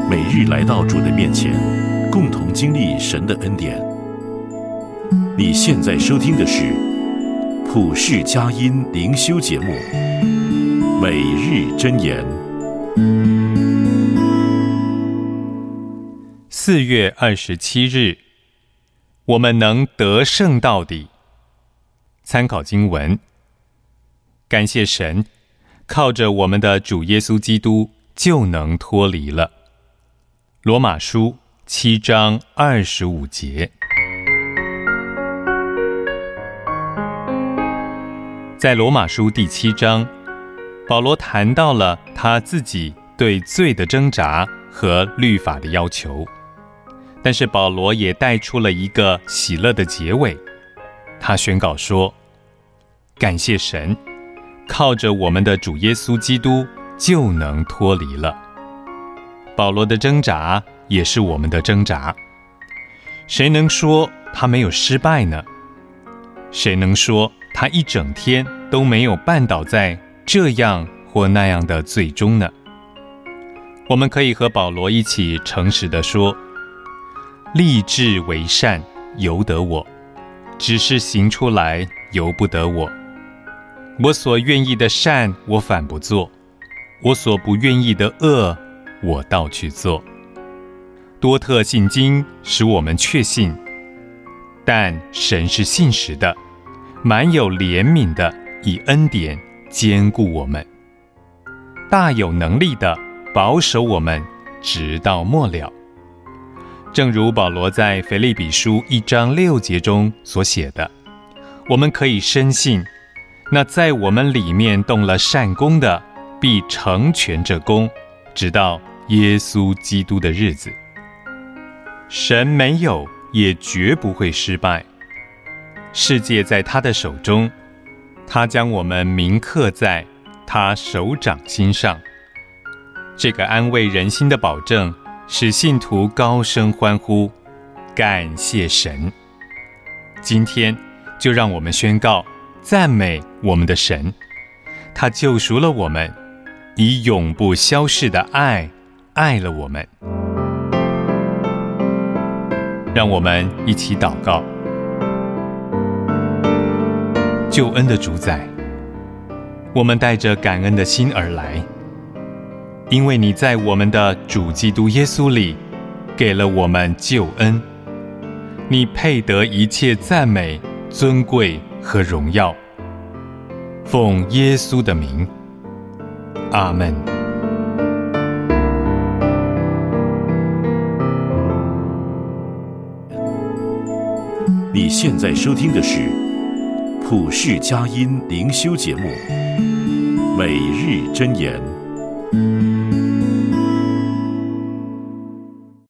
每日来到主的面前，共同经历神的恩典。你现在收听的是普世佳音灵修节目，每日箴言。 4月27日，我们能得胜到底。参考经文：感谢神，靠着我们的主耶稣基督就能脱离了。罗马书7章25节。在罗马书第7章，保罗谈到了他自己对罪的挣扎和律法的要求，但是保罗也带出了一个喜乐的结尾。他宣告说：感谢神，靠着我们的主耶稣基督就能脱离了。保罗的挣扎也是我们的挣扎。谁能说他没有失败呢？谁能说他一整天都没有绊倒在这样或那样的罪中呢？我们可以和保罗一起诚实地说：立志为善由得我，只是行出来由不得我。我所愿意的善我反不做，我所不愿意的恶我倒去做。多特信经使我们确信，但神是信实的，满有怜悯的，以恩典坚固我们，大有能力的保守我们直到末了。正如保罗在腓立比书1章6节中所写的，我们可以深信，那在我们里面动了善工的，必成全这工，直到耶稣基督的日子。神没有，也绝不会失败。世界在他的手中，他将我们铭刻在他手掌心上。这个安慰人心的保证，使信徒高声欢呼，感谢神。今天就让我们宣告赞美我们的神，他救赎了我们，以永不消逝的爱爱了我们。让我们一起祷告。救恩的主宰，我们带着感恩的心而来，因为你在我们的主基督耶稣里给了我们救恩，你配得一切赞美、尊贵和荣耀。奉耶稣的名，阿们。 你现在收听的是普世佳音灵修节目，每日箴言。